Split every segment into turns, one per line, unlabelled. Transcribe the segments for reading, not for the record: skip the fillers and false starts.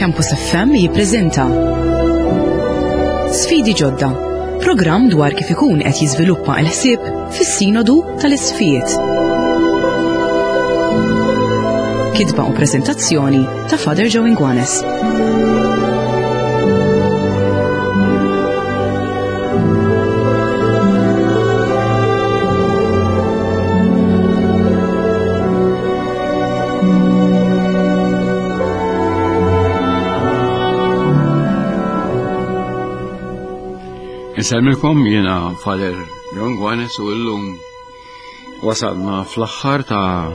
Campus FM jippreżenta Sfidi ġodda, programm dwar kif ikun qed jiżviluppa l-ħsieb fis-Sinodu tal-Isfijiet. Kitba u preżentazzjoni ta' Father Joe Ingwanes.
Nselmilkom jiena Father Joe Ingwanes u llum wasalna fl-aħħar ta'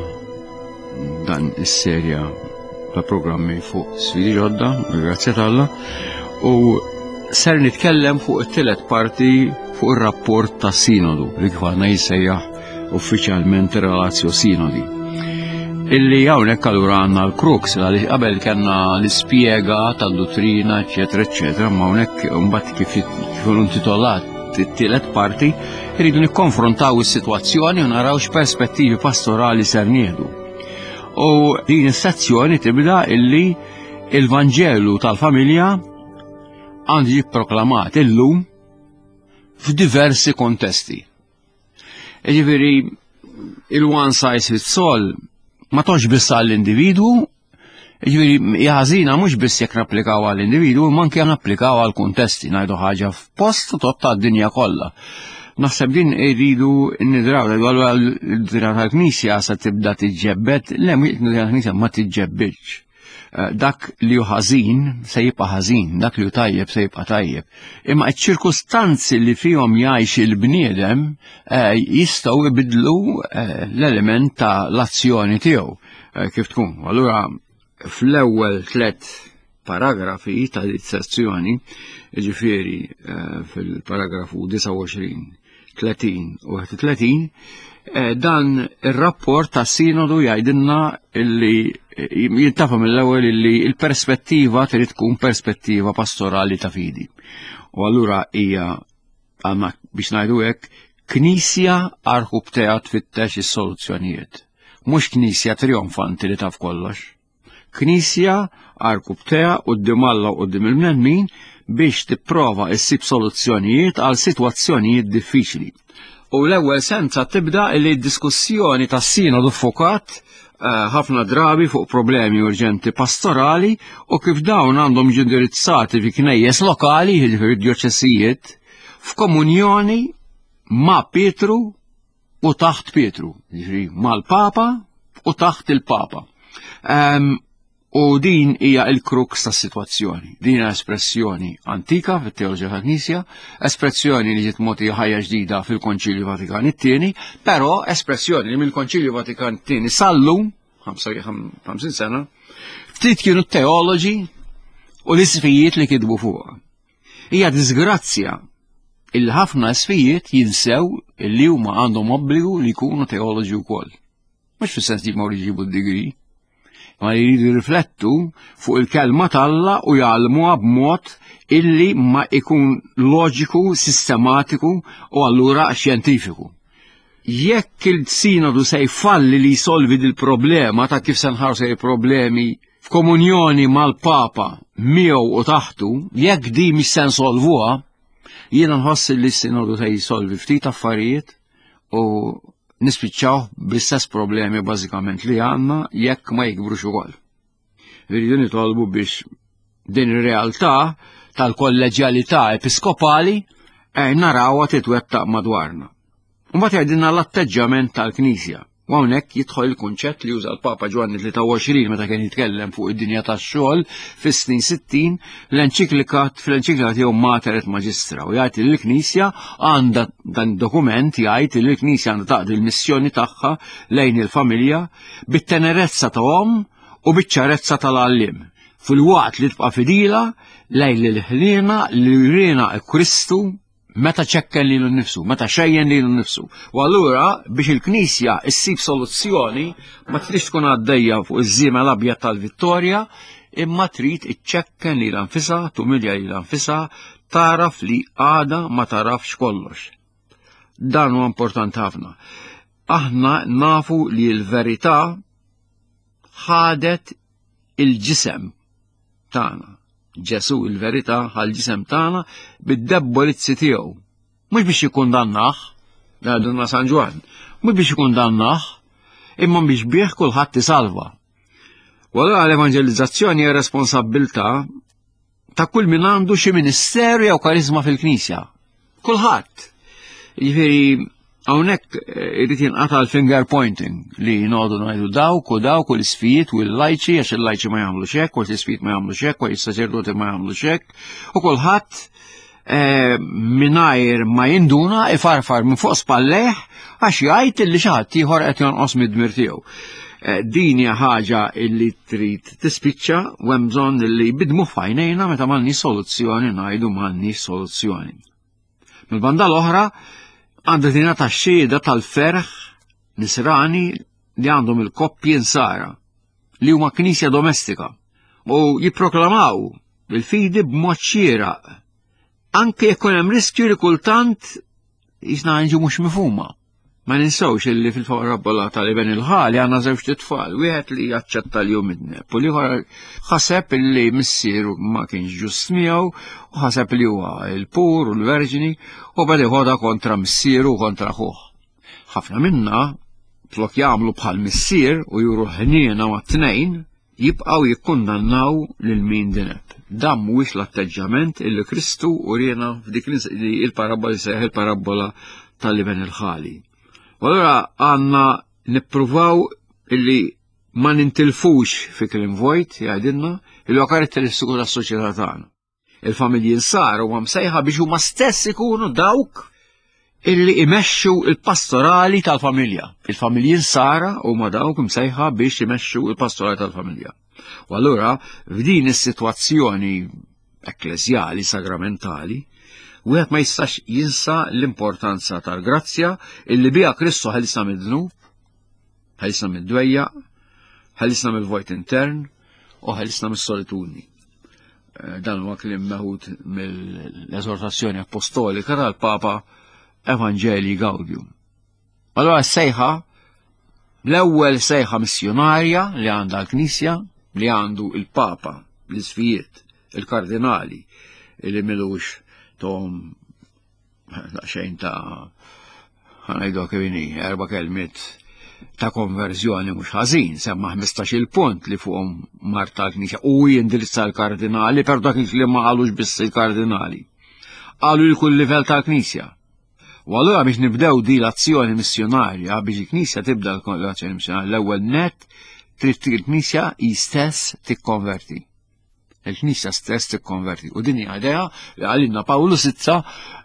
dan is-serja ta' programmi fuq Sfidi ġodda, grazzja Alla, u ser nitkellem fuq it-tielet parti fuq ir-rapport ta' Sinodu li kif għandna jissejjaħ uffiċjalment ir-Relatio Sinodi. Illi hawnhekk allura għandna l-crux għaliex qabel kellna l-ispjega tad-dottrina, eċetera, ma hawnhekk imbagħad kif intitolat it-tielet parti irridu nikkonfrontaw is-sitwazzjoni u naraw x'perspettivi pastorali ser nieħdu. U din is-sezzjoni tibda illi il-Vanġelu tal-familja għandu jipproklamat illum f'diversi kontesti. Jiġifieri il-one size fits all ma tox biss għall-individwu, jiġifieri ħażina mhux biss jekk napplikaw għall-individwu, ma anke napplikaw għall-kuntesti, ngħidu ħaġa f'post tot tad-dinja kollha. Naħseb din iridu nidraw, l-dira tal-Knisja se tibda tiġġebbed, le l-Knisja ma tiġġebbedx. Dak li hu ħażin se jibqa' ħażin, dak li hu tajjeb se jibqa' tajjeb. Imma ċ-ċirkustanzi li fihom jgħix il-bniedem jistgħu jbidlu l-element ta' l-azzjoni tiegħu kif tkun. Allura fl-ewwel 3 paragrafi ta' sezzjoni, ġifieri fil-paragrafu 29, 30 u 31, dan ir-rapport ta' Sinodu jgħidilna illi jintafa mill-ewwel illi l-perspettiva trid tkun perspettiva pastorali ta' fidi. U allura hija għandna biex ngħidu hekk knisja arħubtea tfittex is-soluzzjonijiet. Mhux knisja trionfanti li taf kollox. Knisja arħubtea quddiem Alla u quddiem il-bnedmin biex tipprova ssib soluzzjonijiet għal sitwazzjonijiet diffiċli. U l-ewwel senza tibda li d-diskussjoni tas Sinodu ffokat ħafna drabi fuq problemi urġenti pastorali u kif dawn għandhom ġindirizzati fi knejjes lokali, jiġifieri djoċesijiet, f'komunjoni ma' Pietru u taħt Pietru, jiġifieri mal-Papa u taħt il-Papa. U din hija l-krux tas-sitwazzjoni. Din hija espressjoni antika fit-teoloġija tal-Knisja, espressjoni li ġiet mogħtija ħajja ġdida fil-Konċilju Vatikan it-Tieni, però espressjoni li mill-Konċilju Vatikan it-Tieni sallum 50 sena, ftit kienu teoloġi u l-isfijiet li kitbu fuqha. Hija disgrazzja il-ħafna isfijiet jinsew illi huma għandhom obbligu li jkunu teoloġi wkoll. Mhux fis-sens li jmorru jġibu d-degree, ma jridu jirriflettu fuq il-kelma tal-Alla u jgħallmuha b'mod illi ma ikun loġiku, sistematiku u allura xjentifiku. Jekk il-Sinodu se jfalli li jsolvi dil-problema ta' kif se nħarsu il-problemi f'komunjoni mal-Papa miegħu u taħtu, jekk di mhix se nsolvuha, jiena nħoss li s-Sinodu se jsolvi ftit affarijiet u nispiċċaw bl-istess problemi bażikament li għandna jekk ma jikbrux ukoll. Irridu nitolbu biex din ir-realtà tal-kolleġjalità episkopali narawha titwettaq madwarna. U mbagħad jgħidilna l-atteġġament tal-Knisja. U hawnhekk jidħol il-kunċett li juża l-Papa Ġwanni 23 meta kien jitkellem fuq id-dinja tax-xogħol fis-snin 60 fl-enċiklika tiegħu Mater et Magistra u jgħid li l-Knisja għandha dan dokument jgħid li l-Knisja għandha taqdi l-missjoni tagħha lejn il-familja bit-tenerezza ta' om u biċ-ċarezza tal-għalliem. Fil-waqt li tibqa' fidila lejn il-ħliena li jurina Kristu meta ċekken lilu nnifsu, meta xejjen lilu nnifsu. U allura biex il-Knisja issib soluzzjoni ma tridx tkun għaddejja fuq iż-żiema l-abjad tal-Vittorja, imma trid iċċekken lilha nfisha, tumilja lilha nfisha, taraf li għada ma tarafx kollox. Dan huwa importanti ħafna. Aħna nafu li l-verità ħadet il-ġisem tagħna. Ġesu il-verità ħal-ġisem tagħna bid-debbolizzi tiegħu. Mhux biex jikkundannah, għadunna San Ġwan, mhux biex jikkundannah, imma biex bih kulħadd isalva. Wara l-evanġelizzazzjoni hija responsabbiltà ta' kull min għandu xi ministeru jew karizma fil-Knisja. Kulħadd. Jiġifieri hawnhekk irid jinqata' l-finger pointing li noqogħdu ngħidu dawk u l-isfijiet u l-lajċi għax il-lajċi ma jagħmlux hekk, u l-isfijiet ma jagħmlux hekk, u s-saċerdoti ma jagħmlux hekk, u kulħadd mingħajr ma jinduna ifarfar minn fuq spallejh għax jgħid li xi ħadd ieħor qed jonqos mid-dmir tiegħu. Din hija ħaġa li trid tispiċċa u hemm bżonn li bidmu f'għajnejna meta m'għandniex soluzzjoni ngħidu m'għandniex soluzzjoni. Mill-banda l-oħra għandha tingħata x-xhieda tal-ferħ nisrani li għandhom il-koppji nsara li huma knisja domestika u jipproklamaw il-fidi b'mod xieraq anke jekk hemm riskju li kultant jisna jiġu mhux mifhuma. Ma ninsawx illi fil-parabola tal-Iben il-ħali għandna żewġ titfal, wieħed li jaċċetta li jum id-neb, u liħor ħaseb illi missieru ma kienx ġust miegħu, u ħaseb li huwa il-pur u l-verġini, u beda jħodha kontra missieru u kontra aħuh. Ħafna minna, flok jagħmlu bħal missier u juru ħniena ma' tnejn, jibqgħu jikkundannaw lil min dineb. Dan mhuwiex l-atteġġament illi Kristu urina f'dik il-parabola seħ il-parabola tal-Iben il-ħali. U allura għandna nippruvaw illi ma nintilfux fi kliem vojt jgħidilna illi huwa karatteristiku tas-soċjetà tagħna. Il-familji nsar huma msejħa biex huma stess ikunu dawk illi imexxu il-pastorali tal-familja. Il-familji nsara huma dawk msejħa biex imexxu il-pastorali tal-familja. U allura f'din is-sitwazzjoni ekklesjali sagramentali wieħed ma jistax jinsa l-importanza tal-grazzja illi biha Kristu ħellisna mid-dnub, ħellisna mid-dwejjaq, ħellisna mill-vojt intern u ħellisna mis-solitudni. Dan huwa kliem meħud mill-eżortazzjoni apostolika tal-Papa Evangelii Gaudium. Allora s-sejħa, l-ewwel sejħa missjonarja li għandha l-Knisja, li għandu il-Papa, l-isfijiet, il-kardinali, li milux tom xejn ta' ħanajdu kivini 4 kelmiet ta' konverżjoni mhux ħażin, semma 15-il punt li fuqhom Marta l-Knisja u jindirizza l-kardinali, per dak li ma qalux biss il-kardinali. Qalu li kull livell tal-Knisja. U allura biex nibdew di l-azzjoni missjonarja, biex il-Knisja tibda l-azzjoni missjonarja, l-ewwel net trid il-Knisja jistess tikkonverti. Il-Knisja stess tikkonverti. U din hija idea li għalilna Pawlu Sitza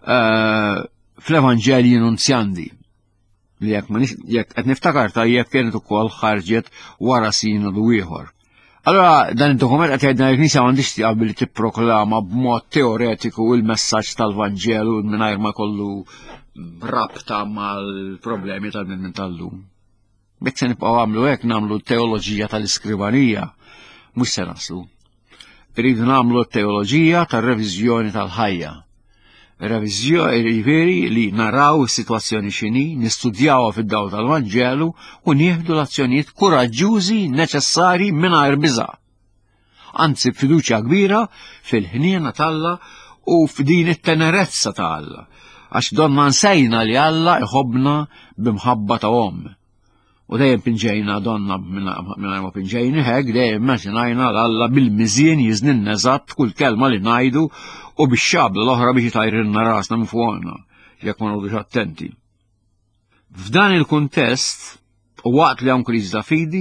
fl-Evanġelji Nunzjandi. Li jekk qed niftakar tajjeb kienet ukoll ħarġet wara sinodu ieħor. Allora dan id-dokument qed jgħidna l-Knisja m'għandix taqbel tipproklama b'mod teoretiku il-messaġġ tal-Vanġelu mingħajr ma kollu rabta mal-problemi tal-bnedmin tal-lum. Bekk se nibqgħu għamlu hekk nagħmlu teoloġija tal-iskrivanija mhux se naslu. Irridu nagħmlu t-teoloġija tar-reviżjoni tal-ħajja. Reviżjoni veri li naraw is-sitwazzjoni x'inhi, nistudjawha fid-dawl tal-Vanġelu u nieħdu l-azzjonijiet kuraġġużi neċessarji mingħajr biża'. Anzi b'fiduċja kbira fil-ħniena tal-Alla u f'din it-tenerezza ta' Alla, għax donna nsejna li Alla iħobbna b'imħabba ta' Omm. U dejjem pinġejna donna mingħajr ma pinġejni hekk, dejjem immaġinajna l-Alla bil-miżien jiżninna eżatt kull kelma li ngħidu u bix-xabla l-oħra biex jtajrilna rasna minn fuqna, jekk ma nagħmlux attenti. F'dan il-kuntest u waqt li hawn kriżi ta' fidi,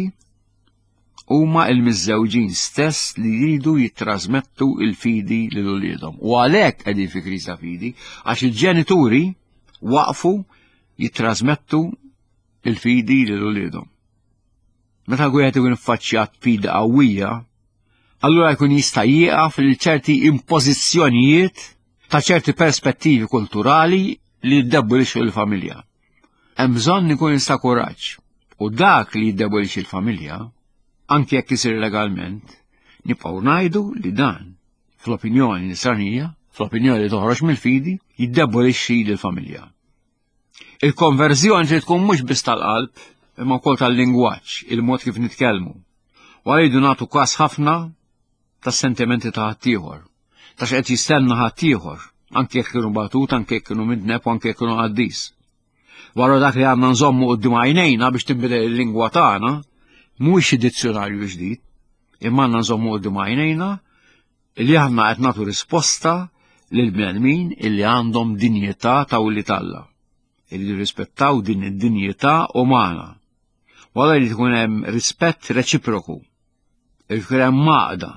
huma l-miżżewġin stess li jridu jittrażmettu il-fidi lil uliedhom. U għalhekk qegħdin fi kriżi ta' fidi għax il-ġenituri waqfu jittrażmettu il-fidi lil uliedhom. Meta wieħed ikun iffaċċjat fida qawwija, allura jkun jista' jieqaf lil ċerti impożizzjonijiet ta' ċerti perspettivi kulturali li jiddebolixxu l-familja. Hemm bżonn ikun jista' kuraġġ. U dak li jiddebolixxi l-familja, anke jekk isir legalment, nibqgħu ngħidu li dan, fl-opinjoni nisranija, fl-opinjoni li toħroġ mill-fidi, jiddebolixxi lill-familja. Il-konverżjoni trid tkun mhux biss tal-qalb, imma wkoll tal-lingwaġġ, il-mod kif nitkellmu. U rridu nagħtu każ ħafna tas-sentimenti ta' ħaddieħor, ta' x'qed jistenna ħaddieħor, anke jekk kienu batut, anke jekk kienu midneb, anke jekk kienu qaddis. Wara dak li għandna nżommu quddiem għajnejna biex tinbidel il-lingwa tagħna, mhuwiex xi dizzjonarju ġdid, imma għandna nżommu quddiem għajnejna li aħna qed nagħtu risposta lil bnedmin illi għandhom dinjità ta' Wulli Alla, illi jirrispettaw din id-dinjità umana. Wara li tkun hemm rispett reċiproku, li tkun hemm maqda,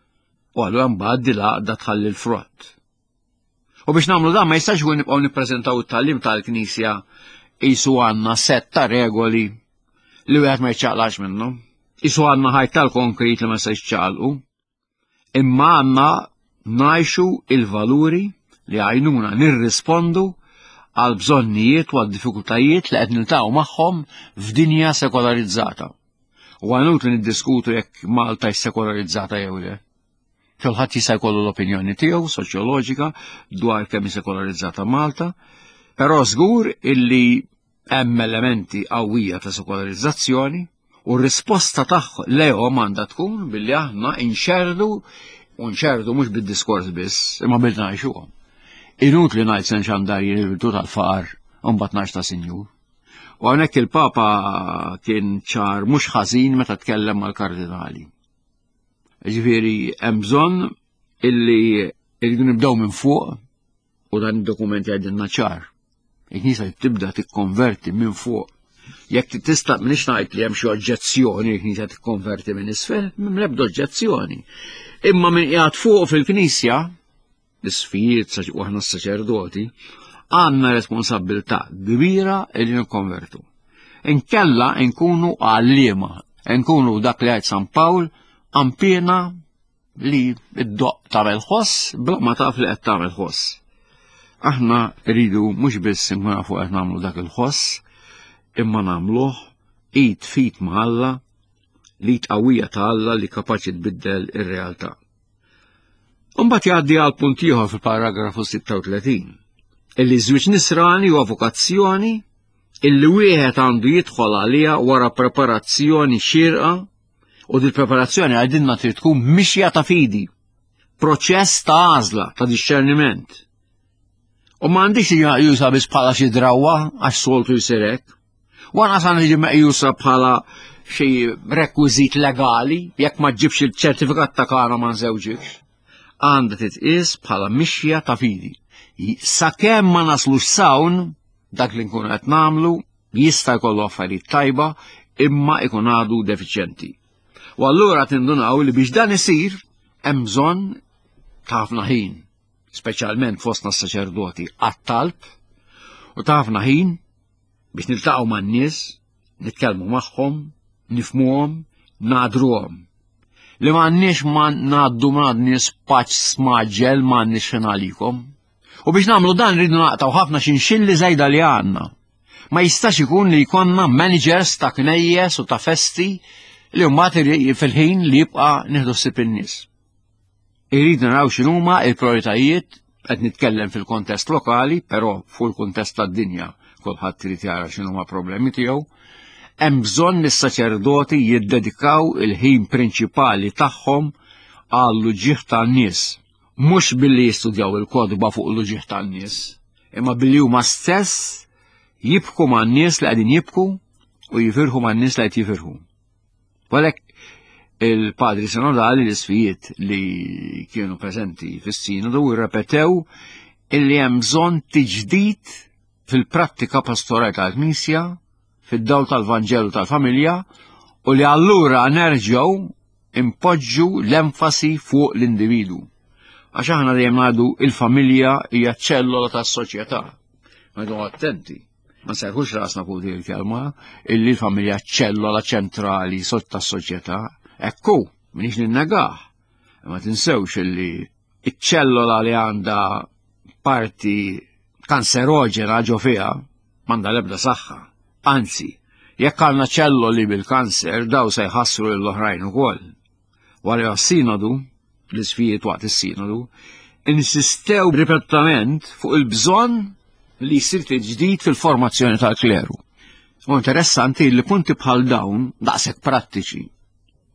u allura mbagħad di l-għaqda tħalli l-frott. U biex nagħmlu dan ma jistax ikun nibqgħu nippreżentaw it-tagħlim tal-Knisja qisu għandna set ta' regoli li wieħed ma jċaqlax minnhom, qisu għandna ħajt tal-konkrit li ma jistax jċaqalqu, imma għandna ngħixu il-valuri li għajnuna nirrispondu għal bżonnijiet u għal diffikultajiet li qed niltaqgħu magħhom f'dinja sekolarizzata. U għanut li niddiskutu jekk Malta sekolarizzata jew le. Kulħadd jista' jkollu l-opinjoni tiegħu soċjoloġika dwar kemm sekolarizzata Malta, però żgur illi hemm elementi qawwija ta' sekolarizzazzjoni u r-risposta tagħhom lehom għandha tkun billi aħna nxerdu mhux bid-diskors biss, imma bil ngħixuhom. Inutli ngħid se nxandar il-virtù tal-faqar u mbagħad ngħix ta' Sinjur. U hawnhekk il-Papa kien ċar mhux ħażin meta tkellem mal-kardinali. Ġifieri hemm bżonn illi nibdew minn fuq u dan id-dokument jgħidilna ċar. Il-Knisja tibda tikkonverti minn fuq. Jekk tista' minix ngħid li hemm xi oġġezzjoni il-Knisja tikkonverti minn isfel, m'ebda oġġezzjoni. Imma min qiegħed fuq fil-Knisja, l-isfijiet u aħna s-saċerdoti, għandna responsabilità kbira li nikkonvertu. Inkella nkunu għalliema, nkunu dak li għajt San Pawl, għampina li id-doq tagħmel ħoss bla ma taf li qed tagħmel ħoss. Aħna rridu mhux biss nkunu nafu qed nagħmlu dak il-ħoss, imma nagħmluh id fit ma' Alla, lid qawwija ta' Alla li kapaċi tbiddel ir-realtà. Imbagħad jgħaddi għal punt ieħor fil-paragrafu 36, illi żwieġ nisrani huwa vokazzjoni illi wieħed għandu jidħol għaliha wara preparazzjoni xierqa u dil preparazzjoni għajdinna trid tkun mixja ta' fidi, proċess ta' għażla, ta' disċerniment. U m'għandix jusa biss bħala xi drawwa għax soltu jsir hekk. Wana sa niġi meqjusa bħala xi rekwiżit legali jekk ma ġibx il-ċertifikat ta' kana ma nżewġikx. Għandha titqies bħala mixja ta' fidi. Sakemm ma naslux sawn dak li nkunu qed nagħmlu jista' jkollu affarijiet tajba imma ikun għadu defiċjenti. U allura tindunaw li biex dan isir hemm bżonn ta' ħafna ħin, speċjalment fostna s-saċerdoti għat-talb u ta' ħafna ħin biex niltaqgħu man-nies, nitkellmu magħhom, nifhmuhom, ngħadruhom. Li m'għandniex ma ngħaddu nies paċ smaġġel m'għandniex xejn għalikom. U biex nagħmlu dan rridu naqtaw ħafna xinxilli żejda li għandna. Ma jistax ikun li jkollna managers ta' knejjes u ta' festi li mbagħad fil-ħin li jibqa' nieħdu ssib in-nies. Irridu naraw x'inhuma l-prijoritajiet qed nitkellem fil-kontest lokali, però fuq il-kuntest tad-dinja kulħadd trid jara x'inhuma problemi tiegħu. Hemm bżonn lis-saċerdoti jiddedikaw il-ħin prinċipali tagħhom għall-uġigħ tan-nies. Mhux billi jistudjaw il-kodba fuq l-uġigħ tan-nies, imma billi huma stess jibku man-nies li qegħdin jibku u jifirħu man-nies li qed jifirħu. Għalhekk il-Padri Sinodali l-isfijiet li kienu preżenti fis-Sinodu rrepetew illi hemm bżonn tiġdid fil-prattika pastorali tal-Knisja, fid-dawl tal-Vanġelu tal-familja, u li allura nerġgħu impoġġu l-enfasi fuq l-individu. Għax aħna dejjem ngħidu il-familja hija ċellola tas-soċjetà. Ngħidu attenti, ma serħux rasna fuq din il-kelma, illi l-familja ċellola ċentrali tas-soċjetà. Ekku, minix ninnegah, ma tinsewx illi iċ-ċellola li għandha parti kanseroġena ġo fiha m'għandha l-ebda saħħa. Anzi, jekk għandna ċelloli bil-kanser daw se jħassru l-oħrajn ukoll. Wara s-Sinodu, l-isfijiet waqt is-Sinodu, insistew ripetutament fuq il-bżonn li jsir ġdid fil-formazzjoni tal-kleru. U interessanti li punti bħal dawn daqshekk prattiċi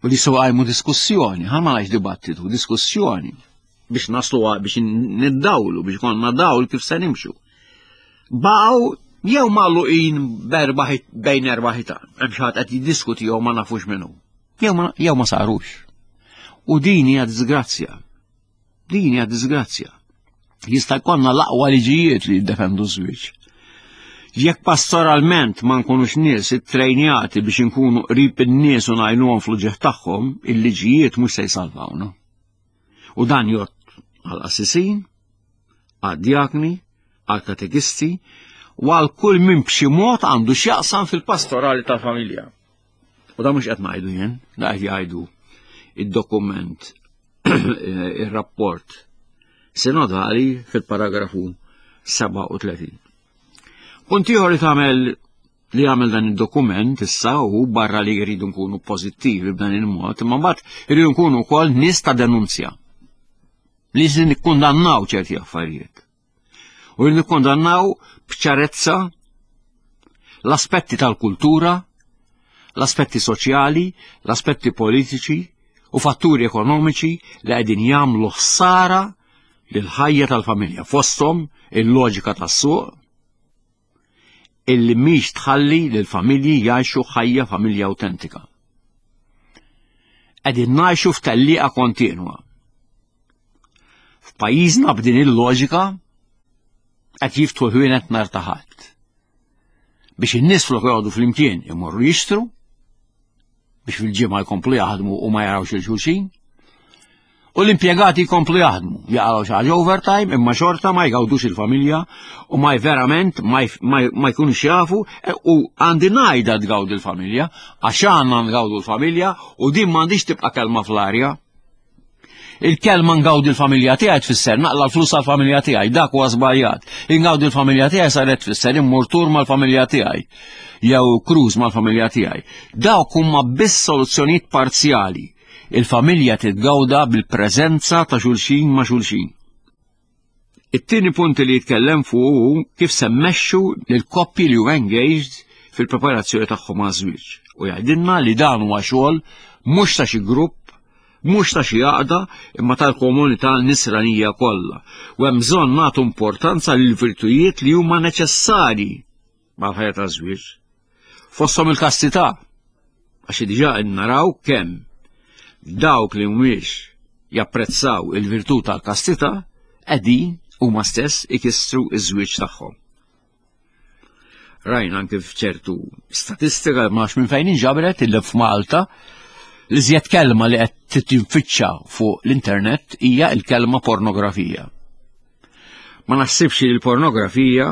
U li għajmu diskussjoni, ħalma għalix dibattitu, diskussjoni, biex naslu biex niddawlu, biex konna dawl kif se nimxu. Baw, jew malluqin bejn erbaħitan, mxħat għat jiddiskuti jew ma nafux minnu. Jew ma sarux. U dini għad disgrazzja. Dini għad disgrazzja. Jista' jkollna l-aqwa liġijiet li jiddefendu żwieġ. Jekk pastoralment ma nkunux nies ittrejnjati biex inkunu qrib in-nies u ngħinuhom fl-uġeħ tagħhom, il-liġijiet mhux se jsalvawna. U dan jgħod għall-qassisin, għad-djakni, għall-katekisti, u għal kull min b'xi mod għandu x'jaqsam fil-pastorali tal-familja. U da mhux qed ngħidu jien, da qed jgħidu id-dokument, ir-rapport sinodali fil-paragrafu 37. Punt ieħor li għamel dan id-dokument issa u barra li jridu nkunu pożittivi b'dan il-mod, imma mbagħad jridu nkunu wkoll nies ta' denunzja. Li se nikkundannaw ċerti affarijiet. U jridu nikkundannaw b'ċarezza l-aspetti tal-kultura, l-aspetti soċjali, l-aspetti politiċi u fatturi ekonomiċi li qegħdin jagħmlu ħsara lill-ħajja tal-familja, fosthom il-loġika tas-suq illi mhix tħalli lill-familji jgħixu ħajja familja awtentika. Qegħdin ngħixu f'tellieqa kontinwa. F'pajjiżna b'din il-loġika qed jiftħu ħwienet nar taħat. Biex in-nies flok jgħodu flimkien imorru jixtru, biex fil-ġimgħa jkomplu jaħdmu u ma jarawx il-xulxin, u l-impjegati jkomplu jaħdmu, jaqgħu xi ħaġa overtime imma xorta ma jgawdux il-familja u ma verament ma jkunux jafu u għandi ngħidha tgawdi l-familja għax għandna ngawdu l-familja u din m'għandix tibqa' kelma fl-arja. Il-kelma ngawdi l-familja tiegħi tfisser naqla l-flus għall-familja tiegħi, dak huwa żbaljat. Ingawdi l-familja tiegħi saret tfisser immur tur mal-familja tiegħi jew cruise mal-familja tiegħi. Dawk huma biss soluzzjonijiet parzjali. Il-familja titgawda bil-preżenza ta' xulxin ma' xulxin. It-tieni punt li jitkellem fuq kif se mmexxu lill-koppji li huwa engaged fil-preparazzjoni tagħhom għaż-żwieġ. U jgħidilna li dan huwa xogħol mhux ta' xi grupp, mhux ta' xi għaqda, imma tal-komunità nisranija kollha. U hemm bżonn nagħtu importanza lil virtujiet li huma neċessarji mal-ħajja taż-żwieġ. Fosthom il-kastità, għax diġà naraw kemm dawk li mhumiex japprezzaw il-virtù tal-kastità qegħdin huma stess ikissru iż-żwieġ tagħhom. Rajna anke f'ċertu statistika max minn fejn inġabret illi f'Malta li żjed kelma li qed tinfittxa fuq l-internet hija l-kelma pornografija. Ma naħsibx li l-pornografija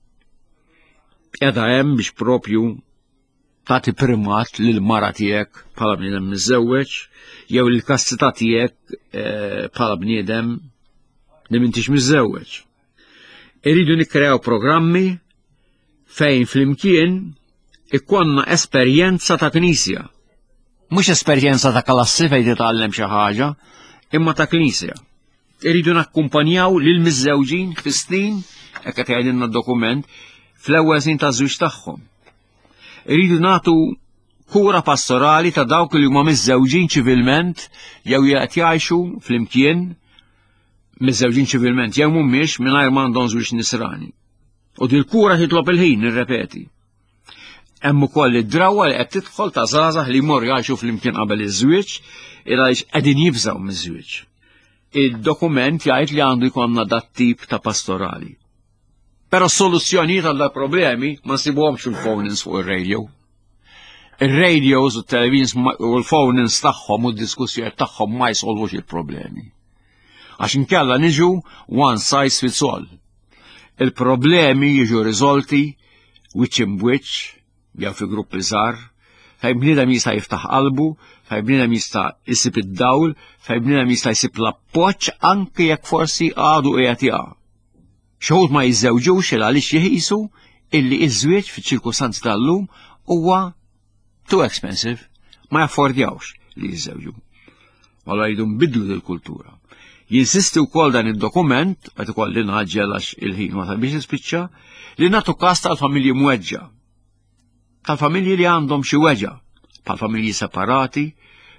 qiegħda hemm biex propju tagħti primat lil mara tiegħek bħala bniedem miżewweġ jew il-kastità tiegħek bħala bniedem li m'intix miżewweġ. Iridu nikkreaw programmi fejn flimkien ikkonna esperjenza ta' knisja. Mhux esperjenza ta' klassi fejn titgħallem xi ħaġa, imma ta' knisja. Iridu nakkumpanjaw lil miżewġin fis-snin, hekk qed jgħidilna d-dokument, fl-ewwel snin taż-żwieġ tagħhom. Iridu nagħtu kura pastorali ta' dawk li huma miżewġin ċivilment jew qed jgħixu flimkien miżewġin ċivilment jew mhumiex mingħajr ma għandhom żwieġ nisrani. U din kura titlob il-ħin nirrepeti. Hemm ukoll id-drawwa li qed tidħol ta' żgħażagħ li jmorru jgħixu flimkien qabel iż-żwieġ għaliex qegħdin jibżgħu miż-żwieġ. Id-dokument jgħid li għandu jkollna dat tip ta' pastorali. Però s-soluzzjonijiet għal problemi ma nsibuhomx fil-phone-ins fuq ir-radio. Ir-radios u t-televisions u l-phone-ins tagħhom u d-diskussjonijiet tagħhom ma jsolvux il-problemi. Għax inkella niġu one size fits all. Il-problemi jiġu riżolti wiċċ imwiċċ jew fi gruppi żgħar, fejn bniedem jista' jiftaħ qalbu, fejn bniedem jista' jsib id-dawl, fejn bniedem jista' jsib l-appoġġ anke jekk forsi għadu qiegħed jaqa'. Xi ma jiżżewġux il għaliex jeħisu illi iż-żwieġ fiċ-ċirkustanzi tal-lum huwa too expensive, ma jaffordjawx li jiżżewġu. Allura jridu nbidlu dil-kultura. Jinsisti wkoll dan id-dokument qed ikolli naġġel għax il-ħin ma biex nispiċċa li nagħtu każ tal-familji mweġġa. Tal-familji li għandhom xi weġa, bħal familji separati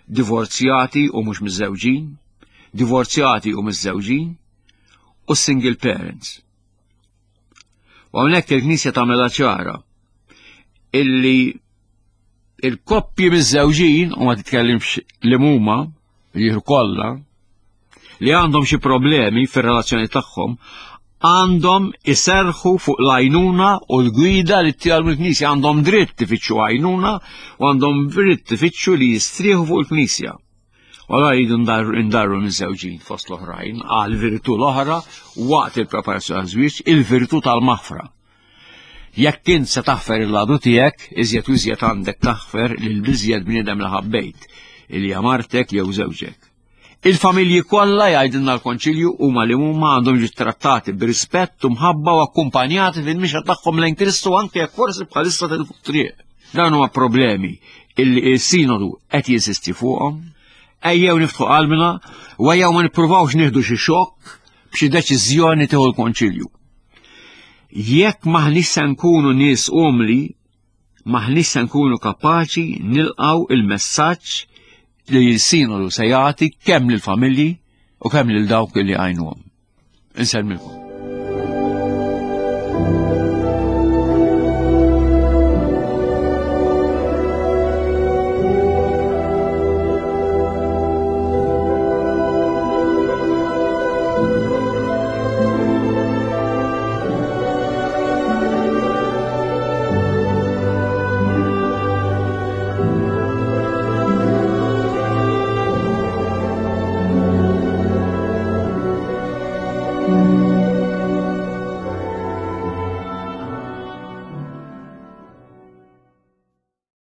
divorzjati u mhux miż-żewġin, divorzjati u miż-żewġin, u single parents. U hawnhekk il-Knisja tagħmilha ċara illi il-koppji miż-żewġin u ma titkellimx li huma jieħu kollha li għandhom xi problemi fir-relazzjoni tagħhom għandhom iserħu fuq l-għajnuna u l-gwida li t-tjalmu l-Knisja, għandhom dritt ifittxu għajnuna u għandhom dritt ifittxu li jistrieħu fuq il-Knisja. U għala jridu ndarru miż-żewġin fost l-oħrajn għal virtu l-oħra waqt il-preparazzjoni għal-żwieġ, il-virtu tal-maħfra. Jekk int se taħfer il-ladu tiegħek, iżjed u iżjed għandek taħfer lil-biżjed bniedem li ħabbejt, illi hija martek jew żewġek. Il-familji kollha jgħidilna l-Konċilju huma li huma għandhom jiġu trattati b'rispett u mħabba u akkumpanjati fil-mixja tagħhom lejn Kristu anke jekk forsi bħalissa tilfu triq. Dan huma problemi illi s-sinodu qed jeżisti fuqhom. Ejjew niftħu qalbna u ejjew ma nippruvawx nieħdu xi xokk b'xi deċiżjoni tieħu l-Konċilju. Jekk maħniex se nkunu nies umli, maħniex se nkunu kapaċi nilqgħu il-messaġġ li l-sinodu se jagħti kemm lill-familji u kemm lil dawk li għajnuhom. Insellmilkom.